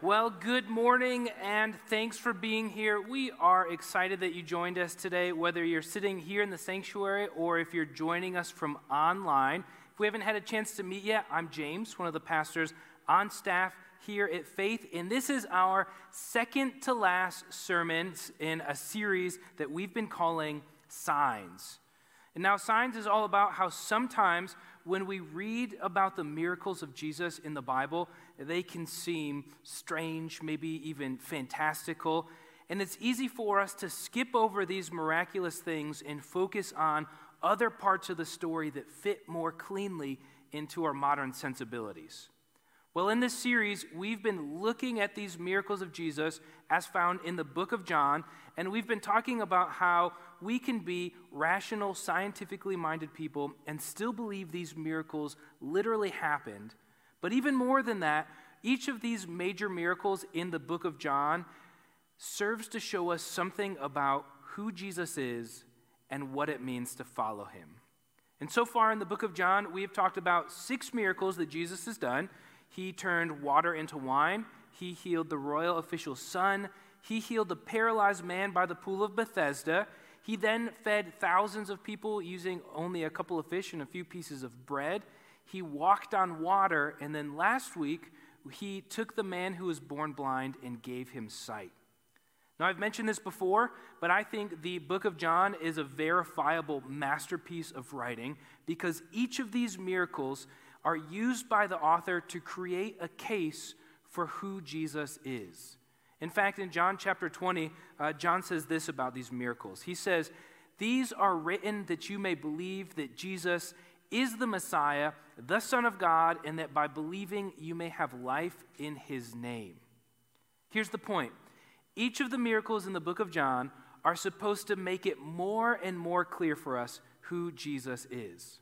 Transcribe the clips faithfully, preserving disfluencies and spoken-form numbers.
Well, good morning and thanks for being here. We are excited that you joined us today, whether you're sitting here in the sanctuary or if you're joining us from online. If we haven't had a chance to meet yet, I'm James, one of the pastors on staff here at Faith, and this is our second to last sermon in a series that we've been calling Signs. And now Signs is all about how sometimes when we read about the miracles of Jesus in the Bible, they can seem strange, maybe even fantastical. And it's easy for us to skip over these miraculous things and focus on other parts of the story that fit more cleanly into our modern sensibilities. Well, in this series, we've been looking at these miracles of Jesus as found in the book of John, and we've been talking about how we can be rational, scientifically minded people and still believe these miracles literally happened. But even more than that, each of these major miracles in the book of John serves to show us something about who Jesus is and what it means to follow him. And so far in the book of John, we have talked about six miracles that Jesus has done. He turned water into wine. He healed the royal official's son. He healed the paralyzed man by the pool of Bethesda. He then fed thousands of people using only a couple of fish and a few pieces of bread. He walked on water. And then last week, he took the man who was born blind and gave him sight. Now, I've mentioned this before, but I think the book of John is a verifiable masterpiece of writing because each of these miracles are used by the author to create a case for who Jesus is. In fact, in John chapter twenty, uh, John says this about these miracles. He says, "These are written that you may believe that Jesus is the Messiah, the Son of God, and that by believing you may have life in his name." Here's the point. Each of the miracles in the book of John are supposed to make it more and more clear for us who Jesus is.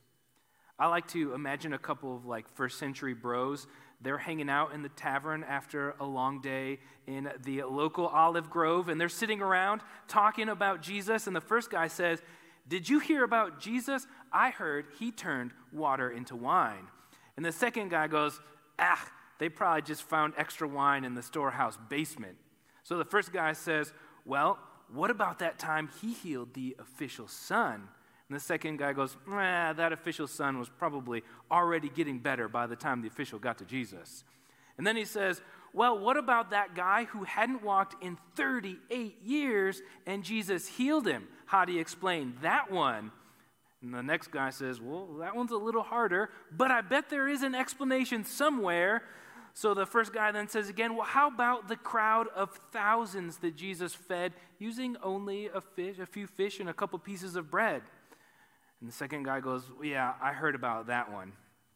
I like to imagine a couple of like first century bros. They're hanging out in the tavern after a long day in the local olive grove, and they're sitting around talking about Jesus, and the first guy says, "Did you hear about Jesus? I heard he turned water into wine." And the second guy goes, "Ah, they probably just found extra wine in the storehouse basement." So the first guy says, "Well, what about that time he healed the official's son?" And the second guy goes, nah, that official's son was probably already getting better by the time the official got to Jesus. And then he says, well, what about that guy who hadn't walked in thirty-eight years and Jesus healed him? How do you explain that one? And the next guy says, well, that one's a little harder, but I bet there is an explanation somewhere. So the first guy then says again, well, how about the crowd of thousands that Jesus fed using only a fish, a few fish and a couple pieces of bread? And the second guy goes, well, yeah, I heard about that one.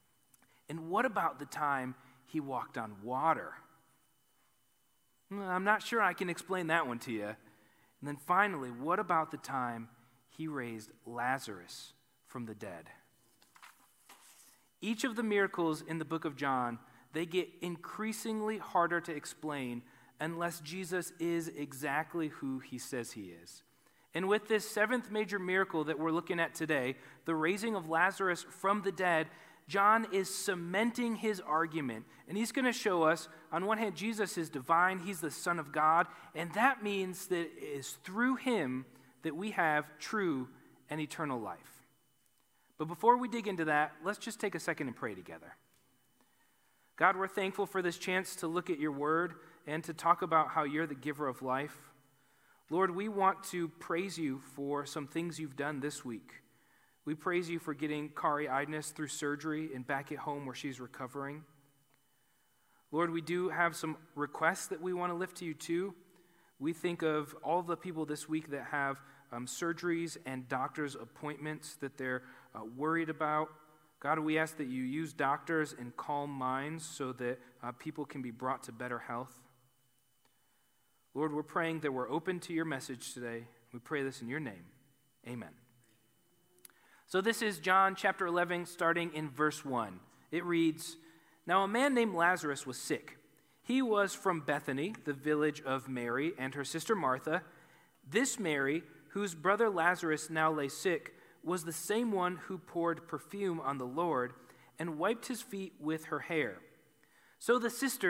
And what about the time he walked on water? I'm not sure I can explain that one to you. And then finally, what about the time he raised Lazarus from the dead? Each of the miracles in the book of John, they get increasingly harder to explain unless Jesus is exactly who he says he is. And with this seventh major miracle that we're looking at today, the raising of Lazarus from the dead, John is cementing his argument. And he's going to show us, on one hand, Jesus is divine, he's the Son of God, and that means that it is through him that we have true and eternal life. But before we dig into that, let's just take a second and pray together. God, we're thankful for this chance to look at your word and to talk about how you're the giver of life. Lord, we want to praise you for some things you've done this week. We praise you for getting Kari Idness through surgery and back at home where she's recovering. Lord, we do have some requests that we want to lift to you too. We think of all the people this week that have um, surgeries and doctor's appointments that they're uh, worried about. God, we ask that you use doctors and calm minds so that uh, people can be brought to better health. Lord, we're praying that we're open to your message today. We pray this in your name. Amen. So this is John chapter eleven, starting in verse one. It reads, "Now a man named Lazarus was sick. He was from Bethany, the village of Mary and her sister Martha. This Mary, whose brother Lazarus now lay sick, was the same one who poured perfume on the Lord and wiped his feet with her hair. So the sisters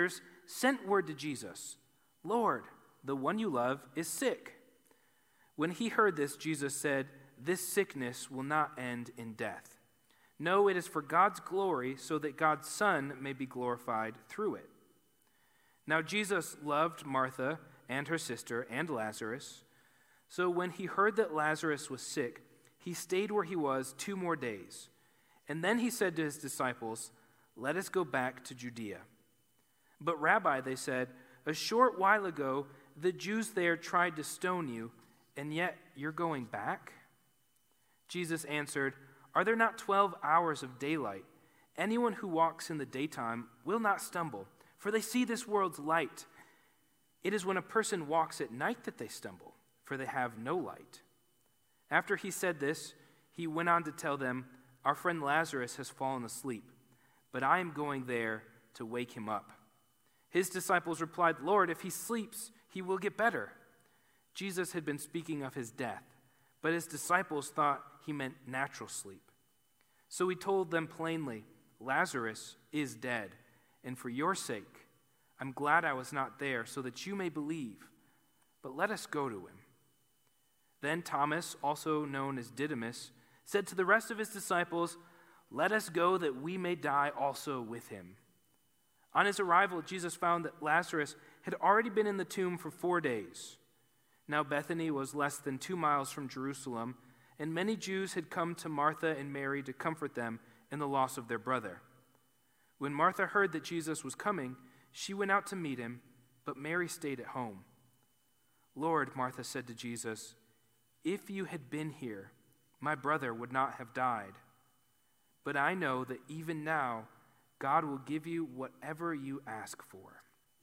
sent word to Jesus, "Lord, the one you love is sick." When he heard this, Jesus said, "This sickness will not end in death. No, it is for God's glory, so that God's Son may be glorified through it." Now Jesus loved Martha and her sister and Lazarus. So when he heard that Lazarus was sick, he stayed where he was two more days. And then he said to his disciples, "Let us go back to Judea." "But Rabbi," they said, "a short while ago the Jews there tried to stone you, and yet you're going back?" Jesus answered, "Are there not twelve hours of daylight? Anyone who walks in the daytime will not stumble, for they see this world's light. It is when a person walks at night that they stumble, for they have no light." After he said this, he went on to tell them, "Our friend Lazarus has fallen asleep, but I am going there to wake him up." His disciples replied, "Lord, if he sleeps, he will get better." Jesus had been speaking of his death, but his disciples thought he meant natural sleep. So he told them plainly, "Lazarus is dead, and for your sake, I'm glad I was not there, so that you may believe. But let us go to him." Then Thomas, also known as Didymus, said to the rest of his disciples, "Let us go that we may die also with him." On his arrival, Jesus found that Lazarus had already been in the tomb for four days. Now Bethany was less than two miles from Jerusalem, and many Jews had come to Martha and Mary to comfort them in the loss of their brother. When Martha heard that Jesus was coming, she went out to meet him, but Mary stayed at home. "Lord," Martha said to Jesus, "if you had been here, my brother would not have died. But I know that even now, God will give you whatever you ask for."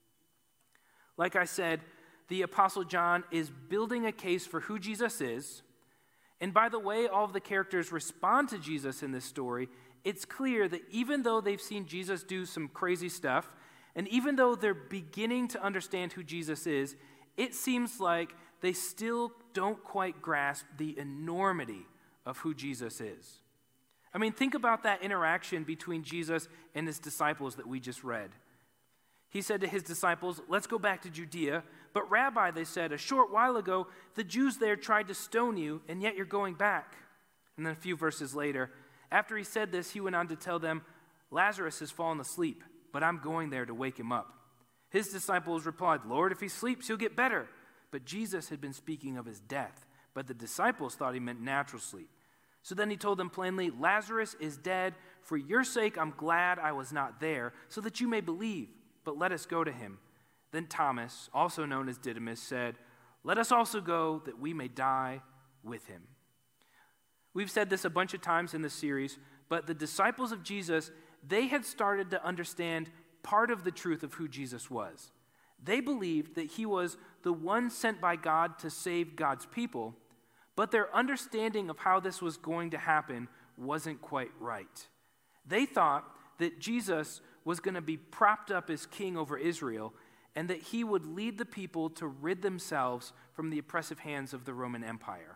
Like I said, the Apostle John is building a case for who Jesus is. And by the way all of the characters respond to Jesus in this story, it's clear that even though they've seen Jesus do some crazy stuff, and even though they're beginning to understand who Jesus is, it seems like they still don't quite grasp the enormity of who Jesus is. I mean, think about that interaction between Jesus and his disciples that we just read. He said to his disciples, "Let's go back to Judea." "But Rabbi," they said, "a short while ago, the Jews there tried to stone you, and yet you're going back." And then a few verses later, after he said this, he went on to tell them, "Lazarus has fallen asleep, but I'm going there to wake him up." His disciples replied, "Lord, if he sleeps, he'll get better." But Jesus had been speaking of his death, but the disciples thought he meant natural sleep. So then he told them plainly, "Lazarus is dead. For your sake, I'm glad I was not there, so that you may believe. But let us go to him." Then Thomas, also known as Didymus, said, "Let us also go that we may die with him." We've said this a bunch of times in this series, but the disciples of Jesus, they had started to understand part of the truth of who Jesus was. They believed that he was the one sent by God to save God's people, but their understanding of how this was going to happen wasn't quite right. They thought that Jesus was going to be propped up as king over Israel, and that he would lead the people to rid themselves from the oppressive hands of the Roman Empire.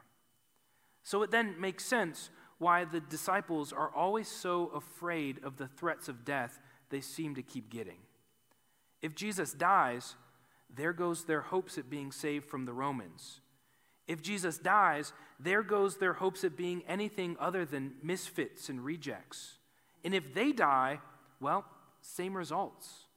So it then makes sense why the disciples are always so afraid of the threats of death they seem to keep getting. If Jesus dies, there goes their hopes at being saved from the Romans. If Jesus dies, there goes their hopes at being anything other than misfits and rejects. And if they die, well, same results.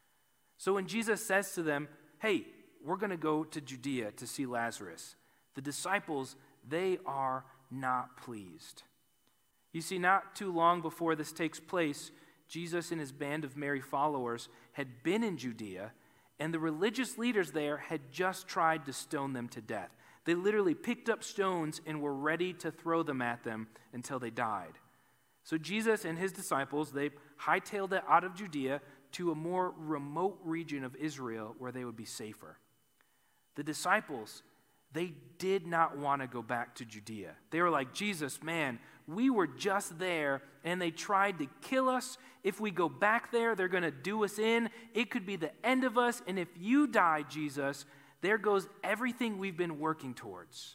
So when Jesus says to them, "Hey, we're going to go to Judea to see Lazarus," the disciples, they are not pleased. You see, not too long before this takes place, Jesus and his band of Mary followers had been in Judea, and the religious leaders there had just tried to stone them to death. They literally picked up stones and were ready to throw them at them until they died. So Jesus and his disciples, they hightailed it out of Judea to a more remote region of Israel where they would be safer. The disciples, they did not want to go back to Judea. They were like, "Jesus, man, we were just there, and they tried to kill us. If we go back there, they're going to do us in. It could be the end of us, and if you die, Jesus, there goes everything we've been working towards."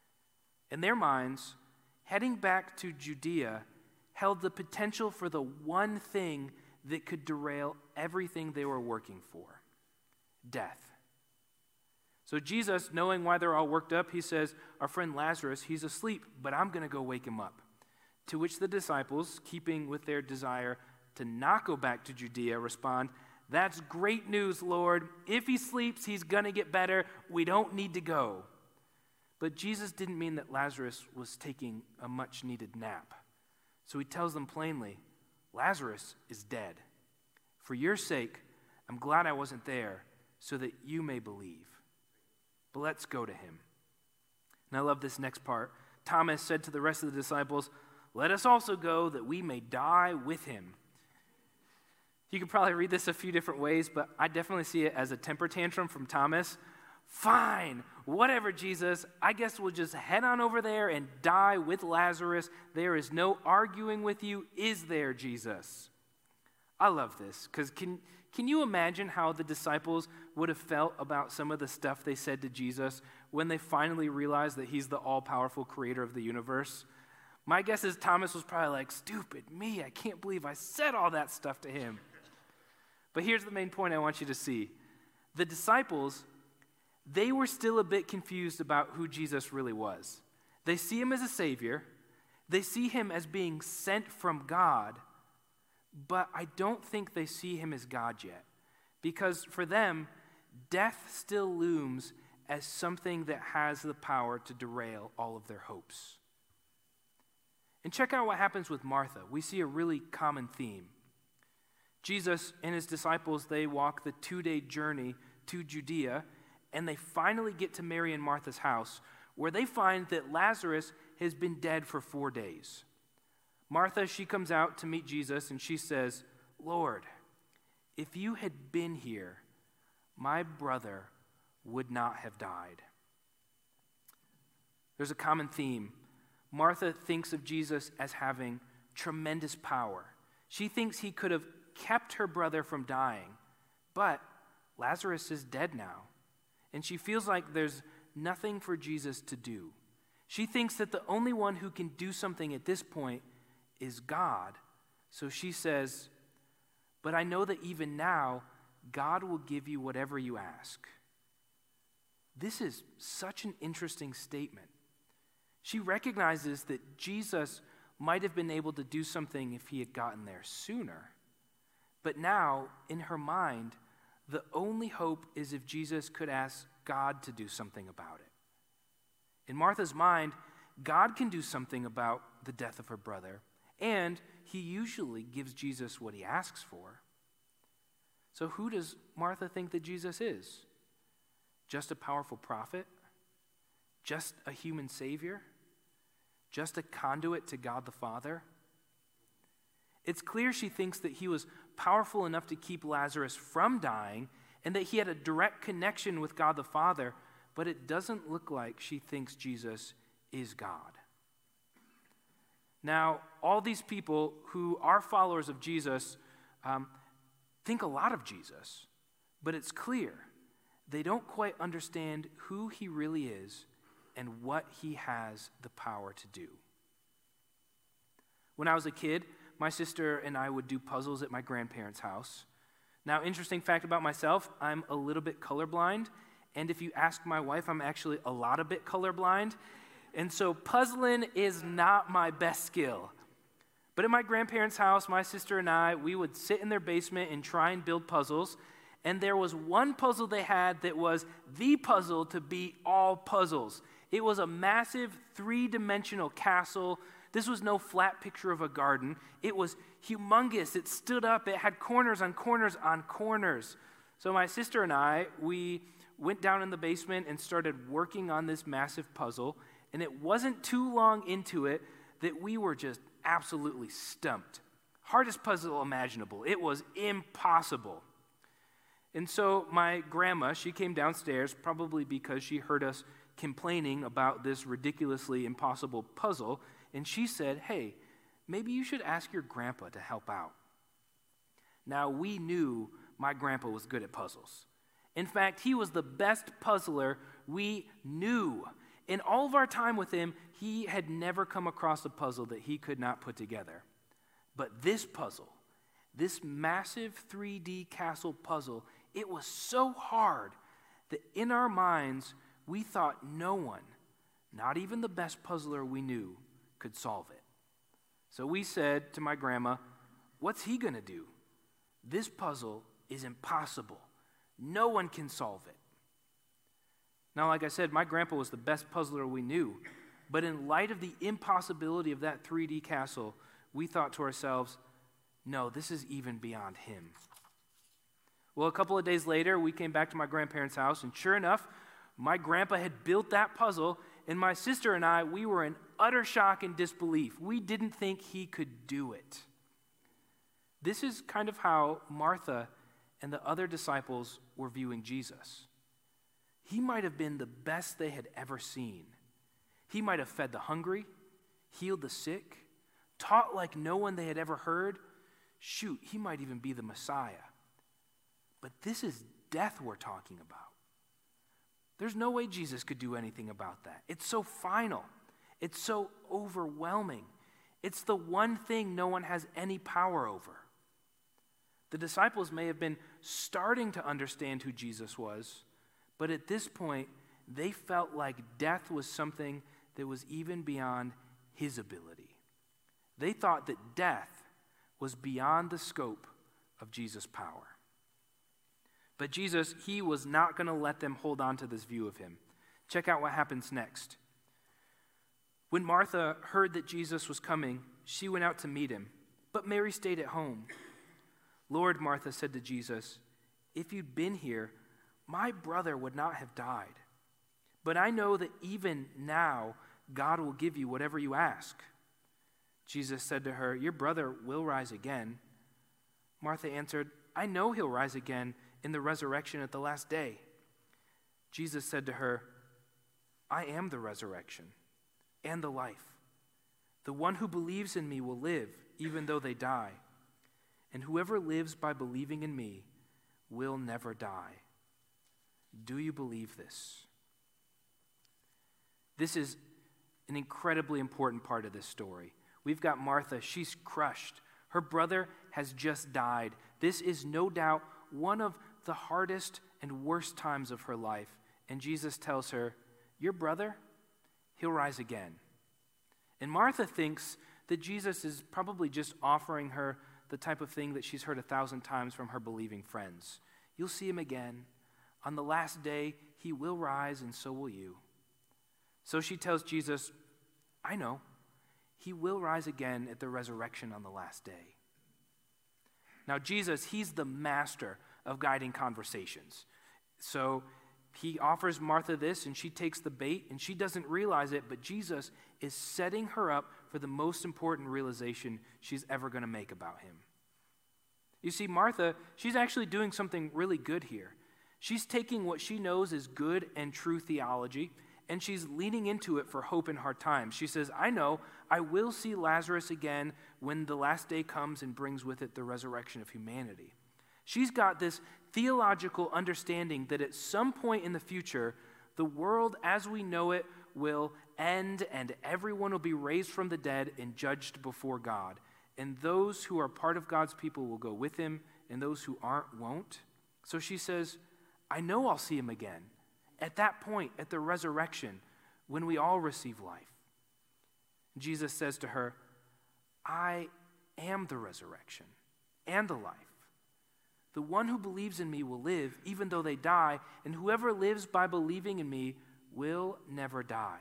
In their minds, heading back to Judea held the potential for the one thing that could derail everything they were working for. death. So Jesus, knowing why they're all worked up, he says, our friend Lazarus, he's asleep, but I'm going to go wake him up. To which the disciples, keeping with their desire to not go back to Judea, respond, that's great news, Lord. If he sleeps, he's going to get better. We don't need to go. But Jesus didn't mean that Lazarus was taking a much-needed nap. So he tells them plainly, Lazarus is dead. For your sake, I'm glad I wasn't there, so that you may believe. But let's go to him. And I love this next part. Thomas said to the rest of the disciples, let us also go that we may die with him. You could probably read this a few different ways, but I definitely see it as a temper tantrum from Thomas. Fine, whatever, Jesus. I guess we'll just head on over there and die with Lazarus. There is no arguing with you, is there, Jesus? I love this, because can, can you imagine how the disciples would have felt about some of the stuff they said to Jesus when they finally realized that he's the all-powerful creator of the universe? My guess is Thomas was probably like, stupid me, I can't believe I said all that stuff to him. But here's the main point I want you to see. The disciples, they were still a bit confused about who Jesus really was. They see him as a savior. They see him as being sent from God. But I don't think they see him as God yet. Because for them, death still looms as something that has the power to derail all of their hopes. And check out what happens with Martha. We see a really common theme. Jesus and his disciples, they walk the two-day journey to Judea, and they finally get to Mary and Martha's house, where they find that Lazarus has been dead for four days. Martha, she comes out to meet Jesus, and she says, Lord, if you had been here, my brother would not have died. There's a common theme. Martha thinks of Jesus as having tremendous power. She thinks he could have kept her brother from dying, but Lazarus is dead now, and she feels like there's nothing for Jesus to do. She thinks that the only one who can do something at this point is God, so she says, but I know that even now, God will give you whatever you ask. This is such an interesting statement. She recognizes that Jesus might have been able to do something if he had gotten there sooner. But now, in her mind, the only hope is if Jesus could ask God to do something about it. In Martha's mind, God can do something about the death of her brother, and he usually gives Jesus what he asks for. So who does Martha think that Jesus is? Just a powerful prophet? Just a human savior? Just a conduit to God the Father? It's clear she thinks that he was powerful enough to keep Lazarus from dying and that he had a direct connection with God the Father, but it doesn't look like she thinks Jesus is God. Now, all these people who are followers of Jesus um, think a lot of Jesus, but it's clear they don't quite understand who he really is and what he has the power to do. When I was a kid, my sister and I would do puzzles at my grandparents' house. Now, interesting fact about myself, I'm a little bit colorblind, and if you ask my wife, I'm actually a lot a bit colorblind, and so puzzling is not my best skill. But at my grandparents' house, my sister and I, we would sit in their basement and try and build puzzles, and there was one puzzle they had that was the puzzle to beat all puzzles. It was a massive three-dimensional castle. This was no flat picture of a garden. It was humongous. It stood up. It had corners on corners on corners. So my sister and I, we went down in the basement and started working on this massive puzzle, and it wasn't too long into it that we were just absolutely stumped. Hardest puzzle imaginable. It was impossible. And so my grandma, she came downstairs, probably because she heard us complaining about this ridiculously impossible puzzle, and she said, hey, maybe you should ask your grandpa to help out. Now, we knew my grandpa was good at puzzles. In fact, he was the best puzzler we knew. In all of our time with him, he had never come across a puzzle that he could not put together. But this puzzle, this massive three D castle puzzle, it was so hard that in our minds, we thought no one, not even the best puzzler we knew, could solve it. So we said to my grandma, what's he going to do? This puzzle is impossible. No one can solve it. Now, like I said, my grandpa was the best puzzler we knew. But in light of the impossibility of that three D castle, we thought to ourselves, no, this is even beyond him. Well, a couple of days later, we came back to my grandparents' house, and sure enough, my grandpa had built that puzzle, and my sister and I, we were in utter shock and disbelief. We didn't think he could do it. This is kind of how Martha and the other disciples were viewing Jesus. He might have been the best they had ever seen. He might have fed the hungry, healed the sick, taught like no one they had ever heard. Shoot, he might even be the Messiah. But this is death we're talking about. There's no way Jesus could do anything about that. It's so final. It's so overwhelming. It's the one thing no one has any power over. The disciples may have been starting to understand who Jesus was, but at this point, they felt like death was something that was even beyond his ability. They thought that death was beyond the scope of Jesus' power. But Jesus, he was not going to let them hold on to this view of him. Check out what happens next. When Martha heard that Jesus was coming, she went out to meet him, but Mary stayed at home. Lord, Martha said to Jesus, if you'd been here, my brother would not have died. But I know that even now, God will give you whatever you ask. Jesus said to her, your brother will rise again. Martha answered, I know he'll rise again in the resurrection at the last day. Jesus said to her, I am the resurrection and the life. The one who believes in me will live, even though they die. And whoever lives by believing in me will never die. Do you believe this? This is an incredibly important part of this story. We've got Martha. She's crushed. Her brother has just died. This is no doubt one of the hardest and worst times of her life. And Jesus tells her, your brother, he'll rise again. And Martha thinks that Jesus is probably just offering her the type of thing that she's heard a thousand times from her believing friends. You'll see him again. On the last day, he will rise, and so will you. So she tells Jesus, I know. He will rise again at the resurrection on the last day. Now, Jesus, he's the master of guiding conversations. So he offers Martha this, and she takes the bait, and she doesn't realize it, but Jesus is setting her up for the most important realization she's ever going to make about him. You see, Martha, she's actually doing something really good here. She's taking what she knows is good and true theology, and she's leaning into it for hope in hard times. She says, I know I will see Lazarus again when the last day comes and brings with it the resurrection of humanity. She's got this theological understanding that at some point in the future, the world as we know it will end and everyone will be raised from the dead and judged before God. And those who are part of God's people will go with him, and those who aren't won't. So she says, I know I'll see him again. At that point, at the resurrection, when we all receive life. Jesus says to her, I am the resurrection and the life. The one who believes in me will live, even though they die, and whoever lives by believing in me will never die.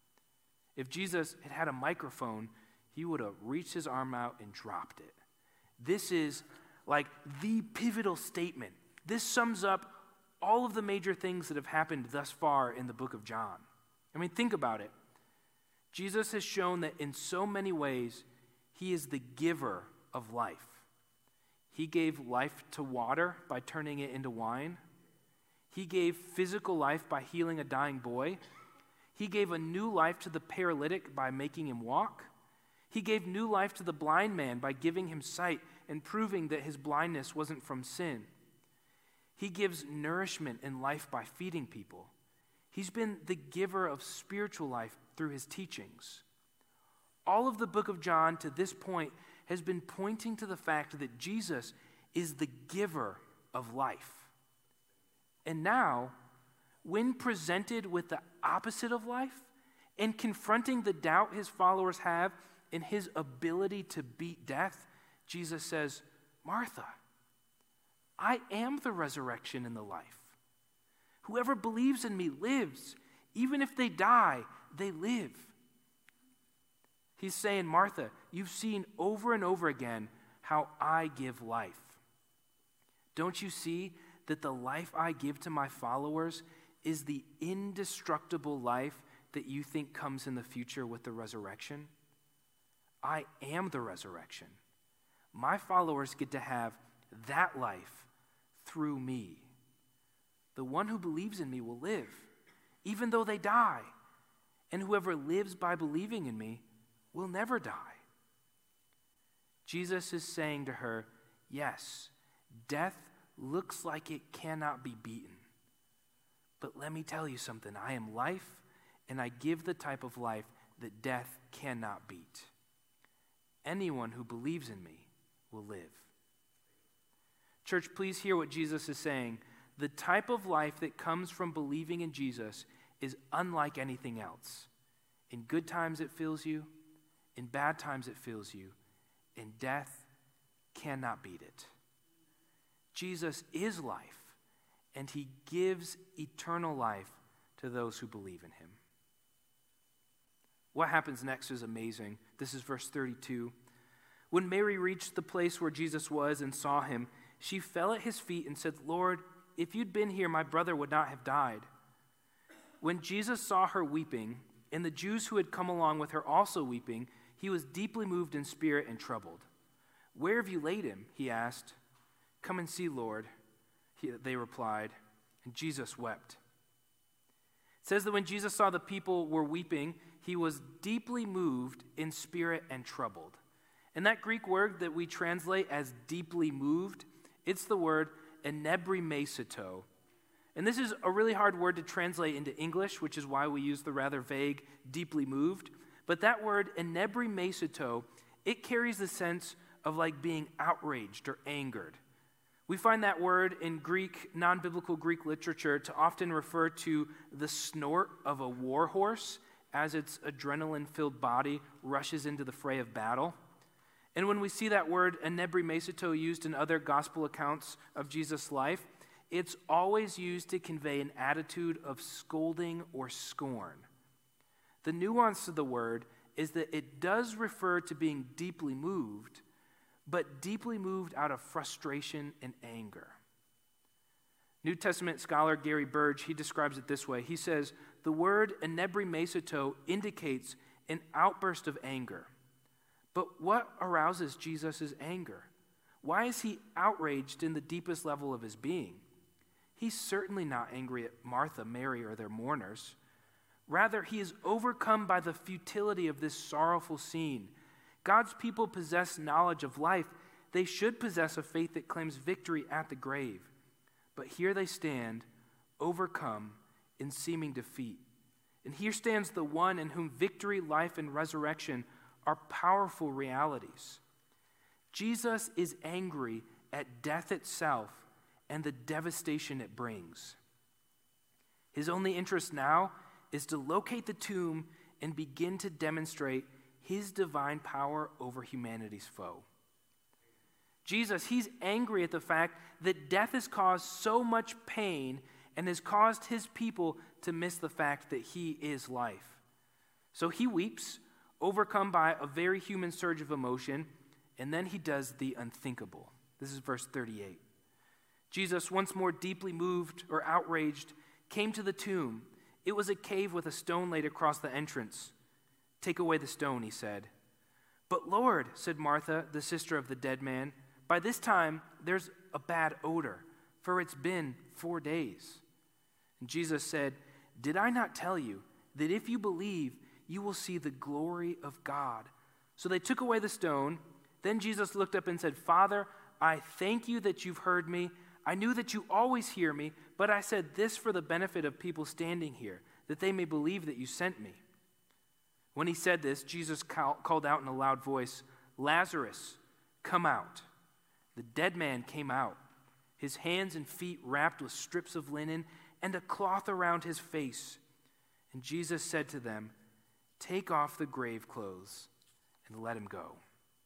If Jesus had had a microphone, he would have reached his arm out and dropped it. This is like the pivotal statement. This sums up all of the major things that have happened thus far in the book of John. I mean, think about it. Jesus has shown that in so many ways, he is the giver of life. He gave life to water by turning it into wine. He gave physical life by healing a dying boy. He gave a new life to the paralytic by making him walk. He gave new life to the blind man by giving him sight and proving that his blindness wasn't from sin. He gives nourishment and life by feeding people. He's been the giver of spiritual life through his teachings. All of the book of John to this point has been pointing to the fact that Jesus is the giver of life. And now, when presented with the opposite of life and confronting the doubt his followers have in his ability to beat death, Jesus says, Martha, I am the resurrection and the life. Whoever believes in me lives. Even if they die, they live. He's saying, Martha, you've seen over and over again how I give life. Don't you see that the life I give to my followers is the indestructible life that you think comes in the future with the resurrection? I am the resurrection. My followers get to have that life through me. The one who believes in me will live, even though they die. And whoever lives by believing in me will never die. Jesus is saying to her, yes, death looks like it cannot be beaten. But let me tell you something. I am life, and I give the type of life that death cannot beat. Anyone who believes in me will live. Church, please hear what Jesus is saying. The type of life that comes from believing in Jesus is unlike anything else. In good times it fills you, in bad times it fills you, and death cannot beat it. Jesus is life, and he gives eternal life to those who believe in him. What happens next is amazing. This is verse thirty-two. When Mary reached the place where Jesus was and saw him, she fell at his feet and said, Lord, if you'd been here, my brother would not have died. When Jesus saw her weeping, and the Jews who had come along with her also weeping, he was deeply moved in spirit and troubled. Where have you laid him? He asked. Come and see, Lord, he, they replied, and Jesus wept. It says that when Jesus saw the people were weeping, he was deeply moved in spirit and troubled. And that Greek word that we translate as deeply moved, it's the word enebrimesito. And this is a really hard word to translate into English, which is why we use the rather vague deeply moved. But that word enebrimesito, it carries the sense of like being outraged or angered. We find that word in Greek, non-biblical Greek literature to often refer to the snort of a war horse as its adrenaline-filled body rushes into the fray of battle. And when we see that word enebrimesito used in other gospel accounts of Jesus' life, it's always used to convey an attitude of scolding or scorn. The nuance of the word is that it does refer to being deeply moved, but deeply moved out of frustration and anger. New Testament scholar Gary Burge, he describes it this way. He says, the word enebrimesito indicates an outburst of anger. But what arouses Jesus' anger? Why is he outraged in the deepest level of his being? He's certainly not angry at Martha, Mary, or their mourners. Rather, he is overcome by the futility of this sorrowful scene. God's people possess knowledge of life. They should possess a faith that claims victory at the grave. But here they stand, overcome in seeming defeat. And here stands the one in whom victory, life, and resurrection are powerful realities. Jesus is angry at death itself and the devastation it brings. His only interest now is to locate the tomb and begin to demonstrate his divine power over humanity's foe. Jesus, he's angry at the fact that death has caused so much pain and has caused his people to miss the fact that he is life. So he weeps, overcome by a very human surge of emotion, and then he does the unthinkable. This is verse thirty-eight. Jesus, once more deeply moved or outraged, came to the tomb. It was a cave with a stone laid across the entrance. Take away the stone, he said. But Lord, said Martha, the sister of the dead man, by this time there's a bad odor, for it's been four days. And Jesus said, did I not tell you that if you believe, you will see the glory of God? So they took away the stone. Then Jesus looked up and said, Father, I thank you that you've heard me. I knew that you always hear me, but I said this for the benefit of people standing here, that they may believe that you sent me. When he said this, Jesus called out in a loud voice, Lazarus, come out. The dead man came out, his hands and feet wrapped with strips of linen, and a cloth around his face. And Jesus said to them, "Take off the grave clothes and let him go."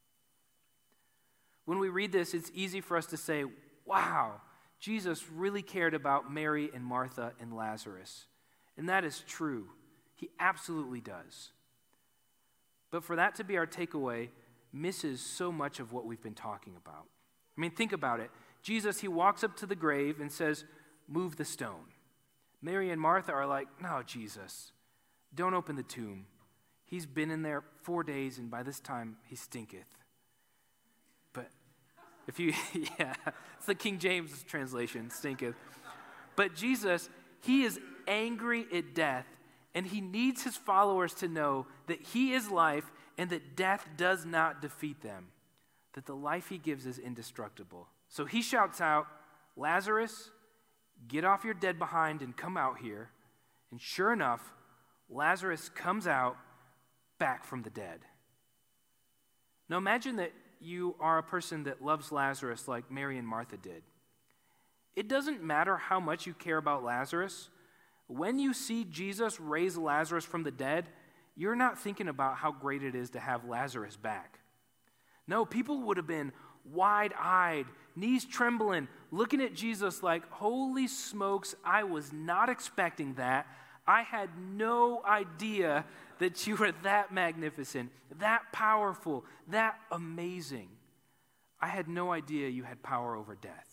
When we read this, it's easy for us to say, wow, Jesus really cared about Mary and Martha and Lazarus. And that is true. He absolutely does. But for that to be our takeaway misses so much of what we've been talking about. I mean, think about it. Jesus, he walks up to the grave and says, "Move the stone." Mary and Martha are like, "No, Jesus, don't open the tomb. He's been in there four days, and by this time he stinketh." But if you, yeah, it's the King James translation, stinketh. But Jesus, he is angry at death, and he needs his followers to know that he is life and that death does not defeat them, that the life he gives is indestructible. So he shouts out, "Lazarus, get off your dead behind and come out here." And sure enough, Lazarus comes out back from the dead. Now imagine that you are a person that loves Lazarus like Mary and Martha did. It doesn't matter how much you care about Lazarus. When you see Jesus raise Lazarus from the dead, you're not thinking about how great it is to have Lazarus back. No, people would have been wide-eyed, knees trembling, looking at Jesus like, "Holy smokes, I was not expecting that. I had no idea that you were that magnificent, that powerful, that amazing. I had no idea you had power over death."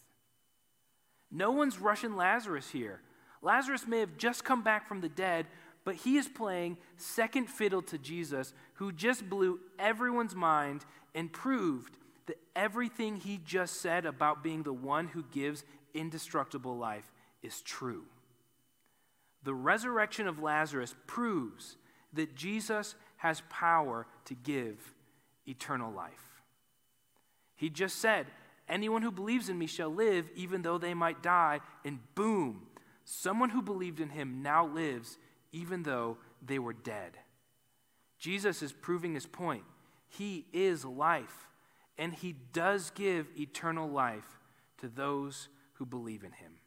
No one's rushing Lazarus here. Lazarus may have just come back from the dead, but he is playing second fiddle to Jesus, who just blew everyone's mind and proved that everything he just said about being the one who gives indestructible life is true. The resurrection of Lazarus proves that Jesus has power to give eternal life. He just said, "Anyone who believes in me shall live even though they might die," and boom, someone who believed in him now lives even though they were dead. Jesus is proving his point. He is life, and he does give eternal life to those who believe in him.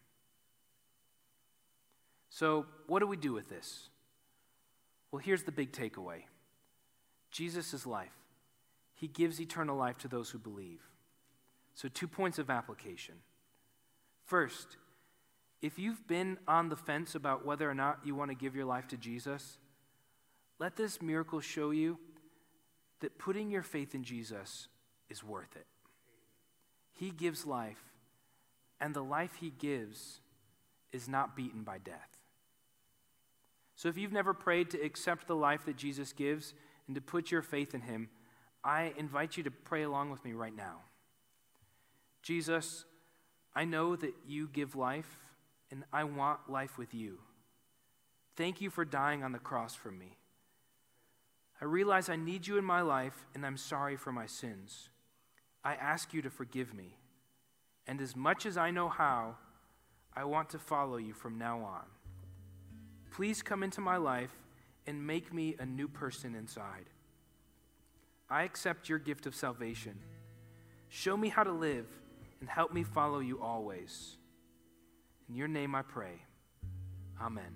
So, what do we do with this? Well, here's the big takeaway. Jesus is life. He gives eternal life to those who believe. So, two points of application. First, if you've been on the fence about whether or not you want to give your life to Jesus, let this miracle show you that putting your faith in Jesus is worth it. He gives life, and the life he gives is not beaten by death. So if you've never prayed to accept the life that Jesus gives and to put your faith in him, I invite you to pray along with me right now. Jesus, I know that you give life, and I want life with you. Thank you for dying on the cross for me. I realize I need you in my life, and I'm sorry for my sins. I ask you to forgive me. And as much as I know how, I want to follow you from now on. Please come into my life and make me a new person inside. I accept your gift of salvation. Show me how to live and help me follow you always. In your name I pray. Amen.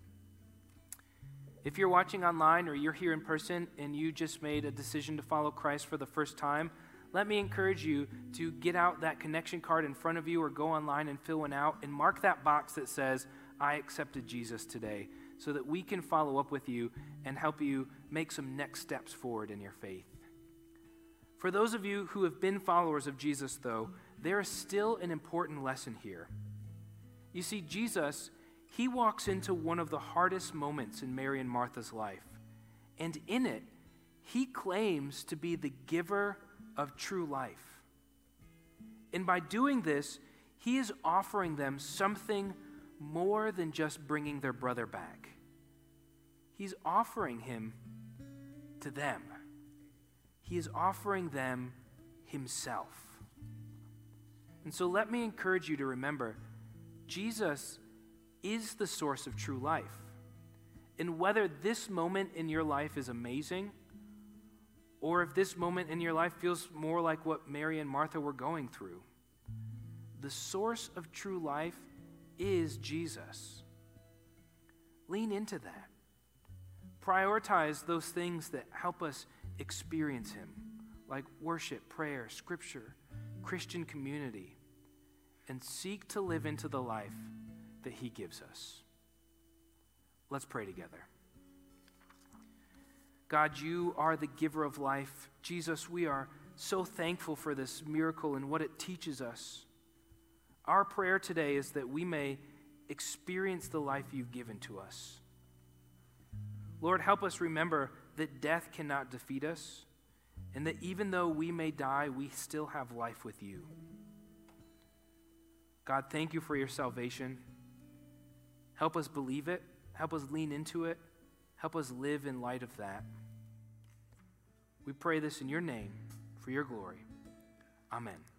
If you're watching online or you're here in person and you just made a decision to follow Christ for the first time, let me encourage you to get out that connection card in front of you or go online and fill one out and mark that box that says, "I accepted Jesus today," so that we can follow up with you and help you make some next steps forward in your faith. For those of you who have been followers of Jesus, though, there is still an important lesson here. You see, Jesus, he walks into one of the hardest moments in Mary and Martha's life, and in it, he claims to be the giver of true life. And by doing this, he is offering them something more than just bringing their brother back. He's offering him to them. He is offering them himself. And so let me encourage you to remember, Jesus is the source of true life. And whether this moment in your life is amazing, or if this moment in your life feels more like what Mary and Martha were going through, the source of true life is Jesus. Lean into that. Prioritize those things that help us experience him, like worship, prayer, scripture, Christian community, and seek to live into the life that he gives us. Let's pray together. God, you are the giver of life. Jesus, we are so thankful for this miracle and what it teaches us. Our prayer today is that we may experience the life you've given to us. Lord, help us remember that death cannot defeat us, and that even though we may die, we still have life with you. God, thank you for your salvation. Help us believe it. Help us lean into it. Help us live in light of that. We pray this in your name, for your glory. Amen.